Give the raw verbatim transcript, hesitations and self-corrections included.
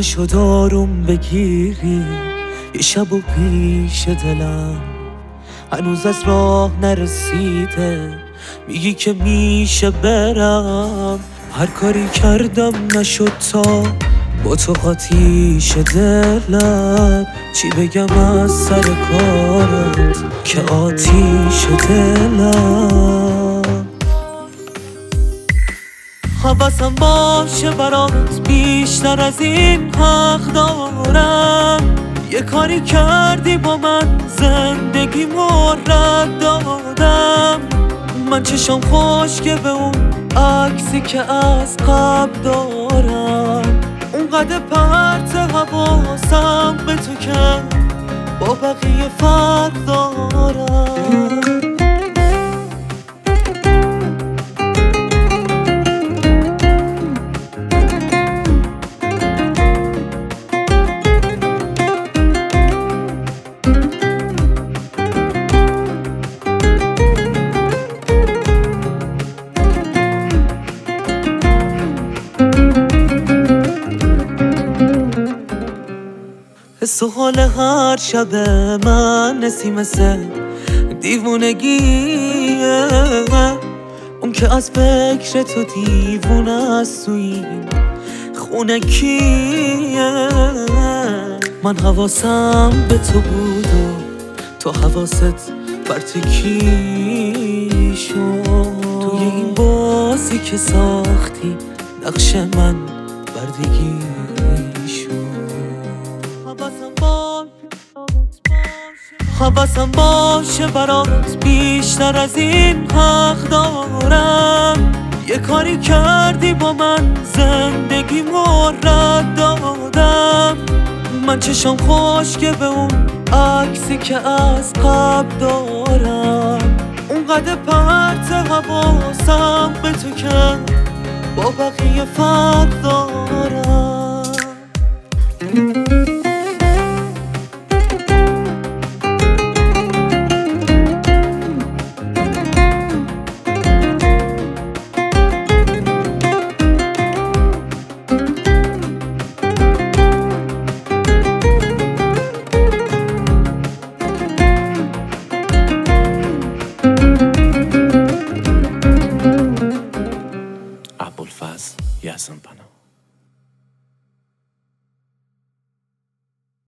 نشد آروم بگیری یه شب و پیش دلم هنوز از راه نرسیده، میگی که میشه برم. هر کاری کردم نشد تا با تو آتیش دلم، چی بگم از سر کارت که آتیش دلم. حواسم باشه برات بیشتر از این حق دارم، یه کاری کردی با من زندگی مرد دادم. من چشم خشکه به اون عکسی که از قبل دارم، اونقدر پرت حواسم به تو که با بقیه فرق دارم. حس و حال هر شب من نسیم مثل دیوونگیه، اون که از فکر تو دیوونه است تو این خونه کیه. من حواسم به تو بود و تو حواست بر کی شد. توی این بازی که ساختی نقش من بردگی شد. حواسم باشه برات بیشتر از این حق دارم، یه کاری کردی با من زندگی مرد دادم. من چشم خشکه به اون عکسی که از قبل دارم، اونقدر پرت حواسم به تو که با بقیه فرق دارم.